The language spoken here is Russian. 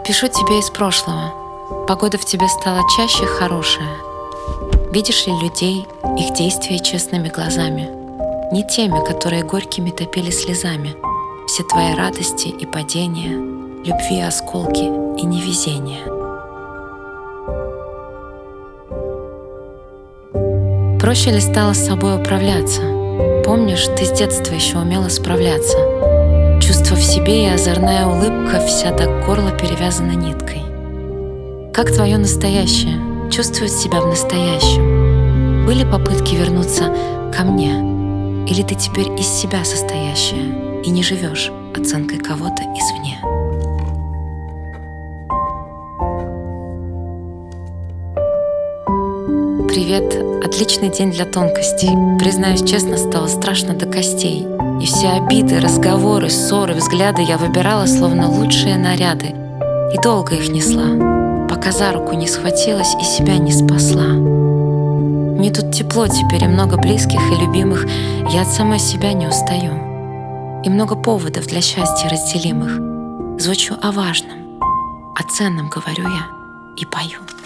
Пишу тебе из прошлого. Погода в тебе стала чаще хорошая. Видишь ли людей, их действия честными глазами, не теми, которые горькими топили слезами. Все твои радости и падения, любви осколки и невезения. Проще ли стало с собой управляться? Помнишь, ты с детства еще умела справляться. Чувство в себе и озорная улыбка вся до горла перевязана ниткой. Как твое настоящее чувствует себя в настоящем? Были попытки вернуться ко мне? Или ты теперь из себя состоящая и не живешь оценкой кого-то извне? Привет, отличный день для тонкостей. Признаюсь честно, стало страшно до костей. И все обиды, разговоры, ссоры, взгляды я выбирала словно лучшие наряды. И долго их несла, пока за руку не схватилась и себя не спасла. Мне тут тепло теперь и много близких и любимых. Я от самой себя не устаю. И много поводов для счастья разделимых. Звучу о важном, о ценном говорю я и пою.